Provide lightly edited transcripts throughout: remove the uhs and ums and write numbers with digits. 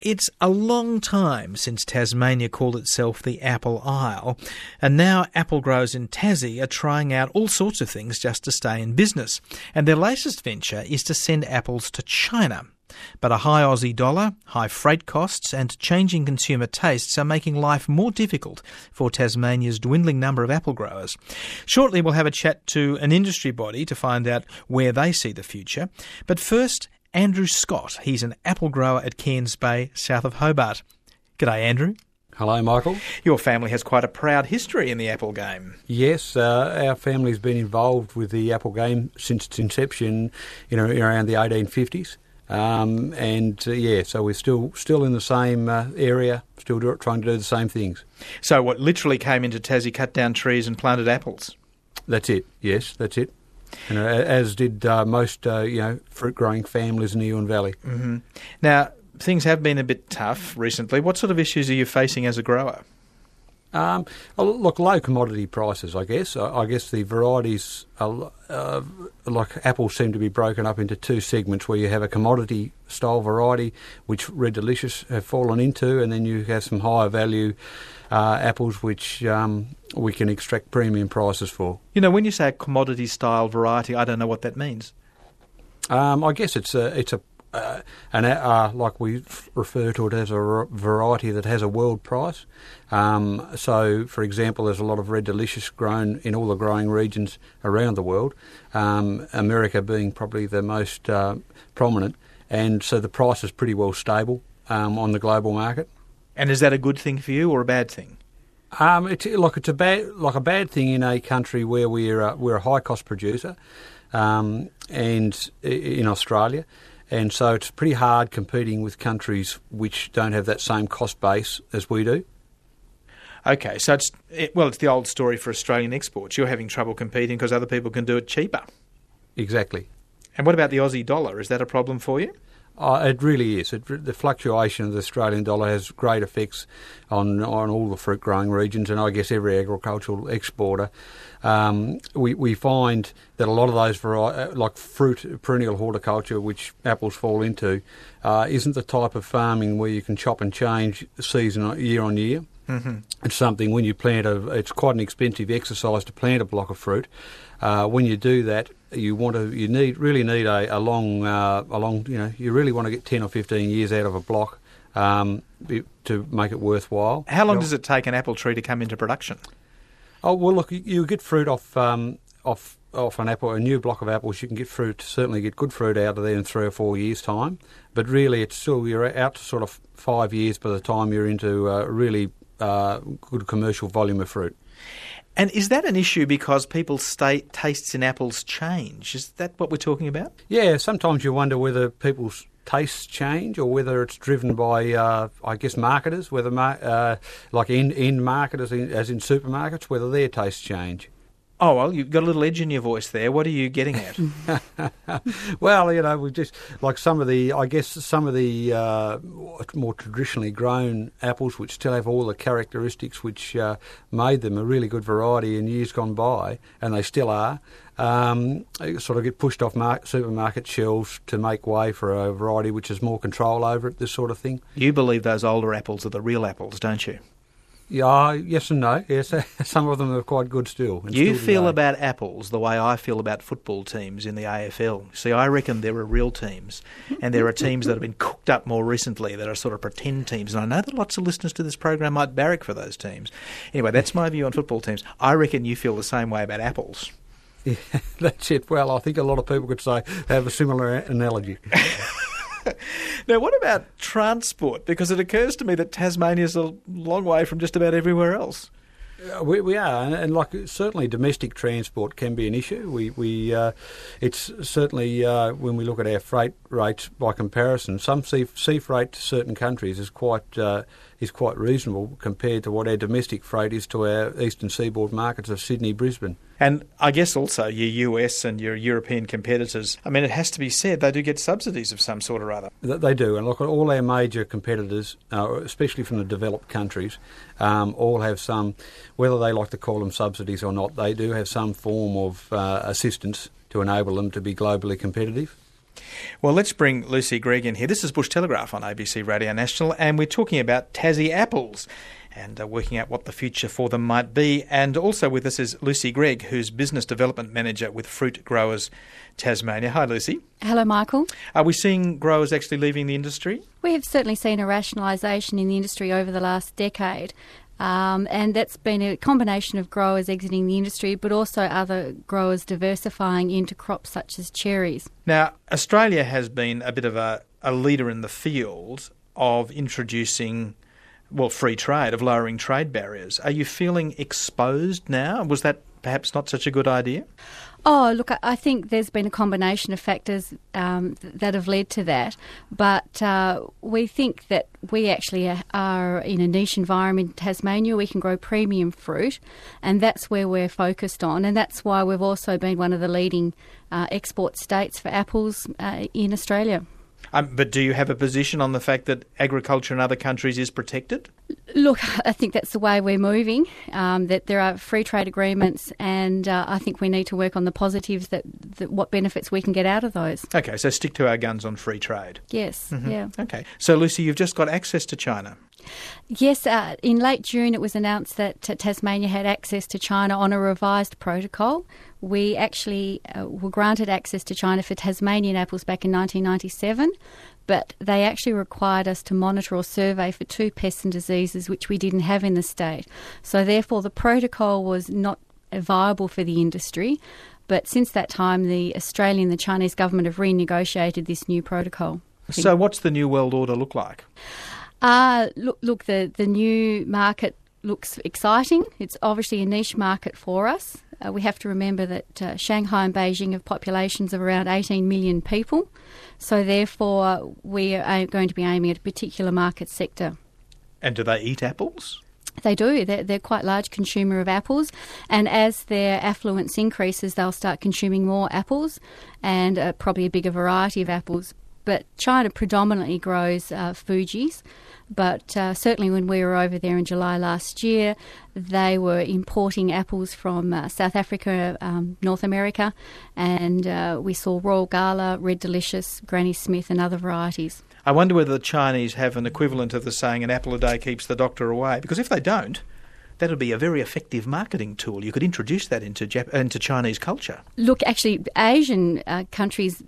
It's a long time since Tasmania called itself the Apple Isle, and now apple growers in Tassie are trying out all sorts of things just to stay in business. And their latest venture is to send apples to China. But a high Aussie dollar, high freight costs and changing consumer tastes are making life more difficult for Tasmania's dwindling number of apple growers. Shortly we'll have a chat to an industry body to find out where they see the future. But first, Andrew Scott. He's an apple grower at Cairns Bay, south of Hobart. G'day, Andrew. Hello, Michael. Your family has quite a proud history in the apple game. Yes, our family's been involved with the apple game since its inception, around the 1850s. So we're still in the same area, still trying to do the same things. So what, literally came into Tassie, cut down trees and planted apples? That's it, yes, that's it. As did most, fruit-growing families in the Huon Valley. Mm-hmm. Now, things have been a bit tough recently. What sort of issues are you facing as a grower? Look, low commodity prices, I guess. I guess the varieties, like apples, seem to be broken up into two segments where you have a commodity-style variety, which Red Delicious have fallen into, and then you have some higher value apples which we can extract premium prices for. When you say a commodity-style variety, I don't know what that means. I guess it's like we refer to it as a variety that has a world price. So, for example, there's a lot of Red Delicious grown in all the growing regions around the world, America being probably the most prominent, and so the price is pretty well stable on the global market. And is that a good thing for you or a bad thing? It's a bad thing in a country where we're a high cost producer, and in Australia. And so it's pretty hard competing with countries which don't have that same cost base as we do. Okay, so it's the old story for Australian exports. You're having trouble competing because other people can do it cheaper. Exactly. And what about the Aussie dollar? Is that a problem for you? It really is. The fluctuation of the Australian dollar has great effects on all the fruit-growing regions, and I guess every agricultural exporter. We find that a lot of those like fruit, perennial horticulture, which apples fall into, isn't the type of farming where you can chop and change season year on year. Mm-hmm. It's something when you plant it's quite an expensive exercise to plant a block of fruit. When you do that, you really need a long, you really want to get 10 or 15 years out of a block to make it worthwhile. How long does it take an apple tree to come into production? Oh, well, look, you get fruit off an apple, a new block of apples. You can certainly get good fruit out of there in 3 or 4 years' time. But really, you're out to sort of 5 years by the time you're into a really good commercial volume of fruit. And is that an issue because people's tastes in apples change? Is that what we're talking about? Yeah, sometimes you wonder whether people's tastes change or whether it's driven by, marketers, whether like end marketers, as in supermarkets, whether their tastes change. Oh, well, you've got a little edge in your voice there. What are you getting at? Well, we just, like some of the more traditionally grown apples, which still have all the characteristics which made them a really good variety in years gone by, and they still are, sort of get pushed off supermarket shelves to make way for a variety which has more control over it, this sort of thing. You believe those older apples are the real apples, don't you? Yeah, yes and no. Yes, some of them are quite good still. You feel about apples the way I feel about football teams in the AFL. See, I reckon there are real teams, and there are teams that have been cooked up more recently that are sort of pretend teams. And I know that lots of listeners to this program might barrack for those teams. Anyway, that's my view on football teams. I reckon you feel the same way about apples. Yeah, that's it. Well, I think a lot of people could say they have a similar analogy. Now, what about transport? Because it occurs to me that Tasmania's a long way from just about everywhere else. We are, and like certainly domestic transport can be an issue. It's certainly when we look at our freight rates by comparison, some sea freight to certain countries is quite reasonable compared to what our domestic freight is to our eastern seaboard markets of Sydney, Brisbane. And I guess also your US and your European competitors, I mean, it has to be said, they do get subsidies of some sort or other. They do, and look at all our major competitors, especially from the developed countries, all have some, whether they like to call them subsidies or not, they do have some form of assistance to enable them to be globally competitive. Well, let's bring Lucy Gregg in here. This is Bush Telegraph on ABC Radio National, and we're talking about Tassie apples and working out what the future for them might be. And also with us is Lucy Gregg, who's Business Development Manager with Fruit Growers Tasmania. Hi, Lucy. Hello, Michael. Are we seeing growers actually leaving the industry? We have certainly seen a rationalisation in the industry over the last decade. And that's been a combination of growers exiting the industry, but also other growers diversifying into crops such as cherries. Now, Australia has been a bit of a leader in the field of introducing, free trade, of lowering trade barriers. Are you feeling exposed now? Was that perhaps not such a good idea? Oh, look, I think there's been a combination of factors that have led to that. But we think that we actually are in a niche environment in Tasmania. We can grow premium fruit, and that's where we're focused on. And that's why we've also been one of the leading export states for apples in Australia. But do you have a position on the fact that agriculture in other countries is protected? Look, I think that's the way we're moving, that there are free trade agreements, and I think we need to work on the positives, that what benefits we can get out of those. Okay, so stick to our guns on free trade. Yes, yeah. Okay. So, Lucy, you've just got access to China. Yes, in late June it was announced that Tasmania had access to China on a revised protocol. We actually were granted access to China for Tasmanian apples back in 1997, but they actually required us to monitor or survey for 2 pests and diseases which we didn't have in the state. So therefore the protocol was not viable for the industry. But since that time, the Australian and the Chinese government have renegotiated this new protocol. So what's the new world order look like? Look, the new market looks exciting. It's obviously a niche market for us. We have to remember that Shanghai and Beijing have populations of around 18 million people. So therefore, we are going to be aiming at a particular market sector. And do they eat apples? They do. They're quite large consumer of apples. And as their affluence increases, they'll start consuming more apples and probably a bigger variety of apples. But China predominantly grows Fujis. But certainly when we were over there in July last year, they were importing apples from South Africa, North America, and we saw Royal Gala, Red Delicious, Granny Smith and other varieties. I wonder whether the Chinese have an equivalent of the saying, an apple a day keeps the doctor away, because if they don't, that would be a very effective marketing tool. You could introduce that into Chinese culture. Look, actually, Asian countries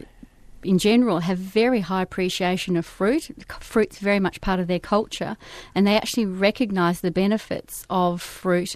in general have very high appreciation of fruit. Fruit's very much part of their culture, and they actually recognise the benefits of fruit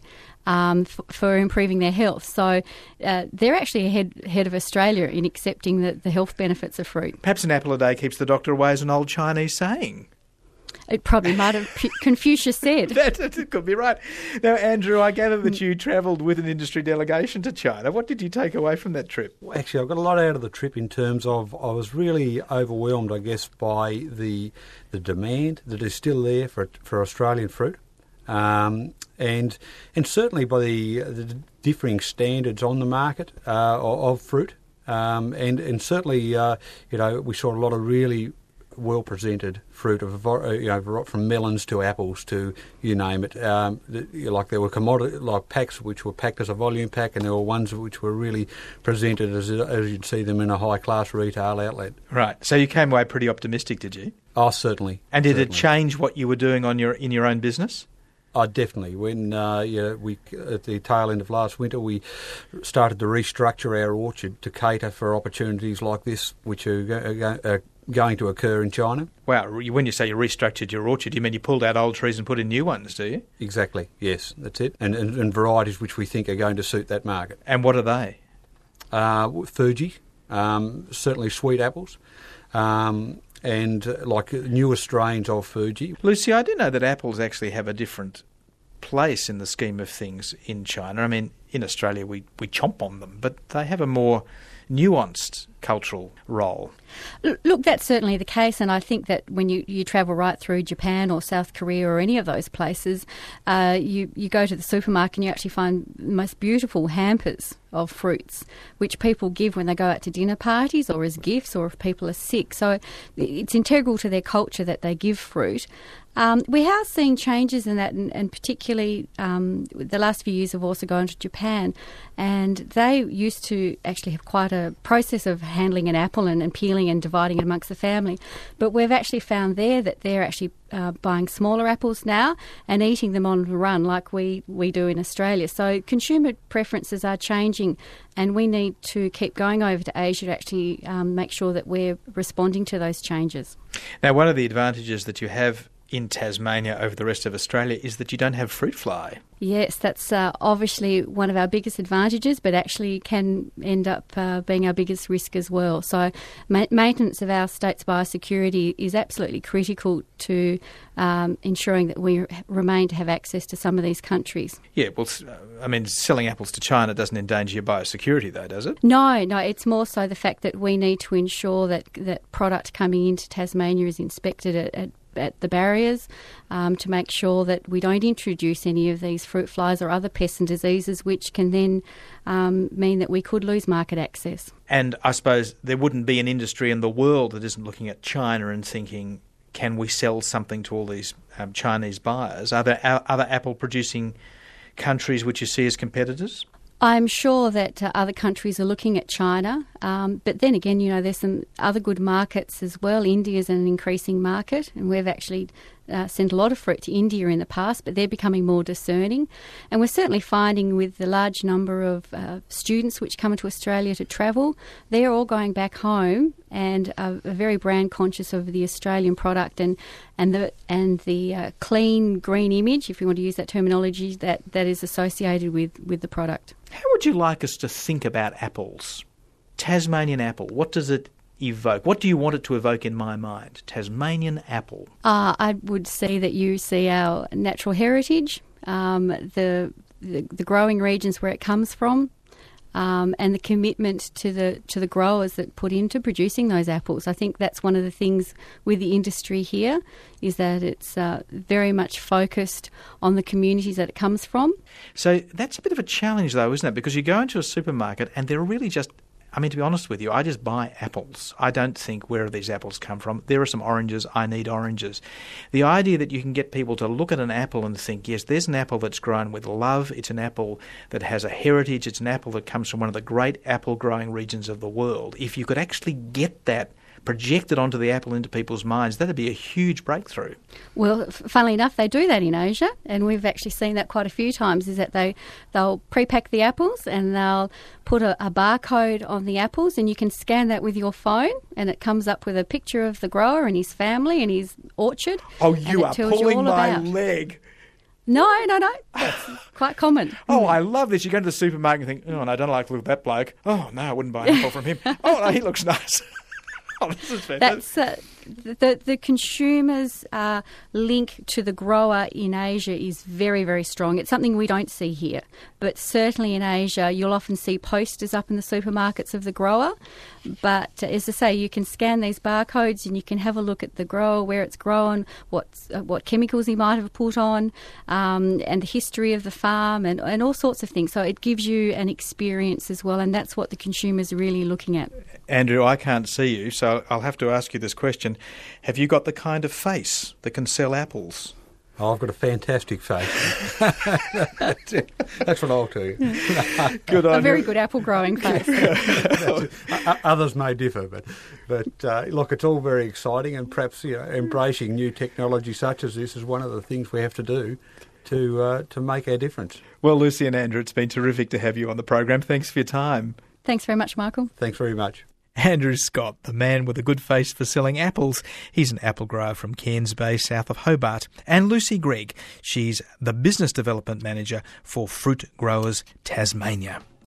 for improving their health. So they're actually ahead of Australia in accepting the health benefits of fruit. Perhaps an apple a day keeps the doctor away is an old Chinese saying. It probably might have Confucius said. That could be right. Now, Andrew, I gather that you travelled with an industry delegation to China. What did you take away from that trip? Well, actually, I got a lot out of the trip in terms of I was really overwhelmed, I guess, by the demand that is still there for Australian fruit, and certainly by the differing standards on the market of fruit, and certainly we saw a lot of really well presented fruit from melons to apples to you name it. Like there were commodity packs which were packed as a volume pack, and there were ones which were really presented as you'd see them in a high class retail outlet. Right. So you came away pretty optimistic, did you? Oh, certainly. And did it change what you were doing in your own business? Oh, definitely. When we at the tail end of last winter, we started to restructure our orchard to cater for opportunities like this, which are going to occur in China. Wow, when you say you restructured your orchard, you mean you pulled out old trees and put in new ones, do you? Exactly, yes, that's it. And varieties which we think are going to suit that market. And what are they? Fuji, certainly sweet apples, and like newer strains of Fuji. Lucy, I do know that apples actually have a different place in the scheme of things in China. I mean, in Australia we chomp on them, but they have a more nuanced cultural role. Look, that's certainly the case, and I think that when you travel right through Japan or South Korea or any of those places, you go to the supermarket and you actually find the most beautiful hampers of fruits, which people give when they go out to dinner parties or as gifts or if people are sick. So it's integral to their culture that they give fruit. We are seeing changes in that, and particularly the last few years have also gone to Japan, and they used to actually have quite a process of handling an apple and peeling and dividing it amongst the family. But we've actually found there that they're actually buying smaller apples now and eating them on the run like we do in Australia. So consumer preferences are changing, and we need to keep going over to Asia to actually make sure that we're responding to those changes. Now, one of the advantages that you have in Tasmania over the rest of Australia is that you don't have fruit fly. Yes, that's obviously one of our biggest advantages, but actually can end up being our biggest risk as well. So maintenance of our state's biosecurity is absolutely critical to ensuring that we remain to have access to some of these countries. Yeah, well, I mean, selling apples to China doesn't endanger your biosecurity though, does it? No, it's more so the fact that we need to ensure that product coming into Tasmania is inspected at the barriers to make sure that we don't introduce any of these fruit flies or other pests and diseases which can then mean that we could lose market access. And I suppose there wouldn't be an industry in the world that isn't looking at China and thinking, can we sell something to all these Chinese buyers? Are there other apple-producing countries which you see as competitors? I'm sure that other countries are looking at China, but then again, there's some other good markets as well. India's an increasing market, and we've actually sent a lot of fruit to India in the past, but they're becoming more discerning. And we're certainly finding with the large number of students which come into Australia to travel, they're all going back home and are very brand conscious of the Australian product and the clean green image, if you want to use that terminology, that is associated with the product. How would you like us to think about apples? Tasmanian apple, what does it evoke? What do you want it to evoke in my mind? Tasmanian apple. I would see that you see our natural heritage, the growing regions where it comes from, and the commitment to the growers that put into producing those apples. I think that's one of the things with the industry here, is that it's very much focused on the communities that it comes from. So that's a bit of a challenge though, isn't it? Because you go into a supermarket and they're really just, I mean, to be honest with you, I just buy apples. I don't think, where do these apples come from? There are some oranges, I need oranges. The idea that you can get people to look at an apple and think, yes, there's an apple that's grown with love, it's an apple that has a heritage, it's an apple that comes from one of the great apple growing regions of the world. If you could actually get that projected onto the apple into people's minds, that'd be a huge breakthrough. Well, funnily enough, they do that in Asia, and we've actually seen that quite a few times, is that they'll pre-pack the apples and they'll put a barcode on the apples, and you can scan that with your phone, and it comes up with a picture of the grower and his family and his orchard. Oh, you are pulling my leg. No, that's quite common. Oh, I love this. You go to the supermarket and think, oh, no, I don't like to look at that bloke. Oh, no, I wouldn't buy an apple from him. Oh, no, he looks nice. Oh, this is fantastic. That's the consumer's link to the grower in Asia is very, very strong. It's something we don't see here, but certainly in Asia you'll often see posters up in the supermarkets of the grower. But as I say, you can scan these barcodes and you can have a look at the grower, where it's grown, what chemicals he might have put on, and the history of the farm and all sorts of things. So it gives you an experience as well, and that's what the consumer's really looking at. Andrew, I can't see you, so I'll have to ask you this question. Have you got the kind of face that can sell apples? Oh, I've got a fantastic face. That's what I'll tell you. Good on a very good apple growing face. Others may differ, but look, it's all very exciting, and perhaps embracing new technology such as this is one of the things we have to do to make our difference. Well, Lucy and Andrew, it's been terrific to have you on the program. Thanks for your time. Thanks very much, Michael. Thanks very much. Andrew Scott, the man with a good face for selling apples. He's an apple grower from Cairns Bay, south of Hobart. And Lucy Gregg, she's the Business Development Manager for Fruit Growers Tasmania.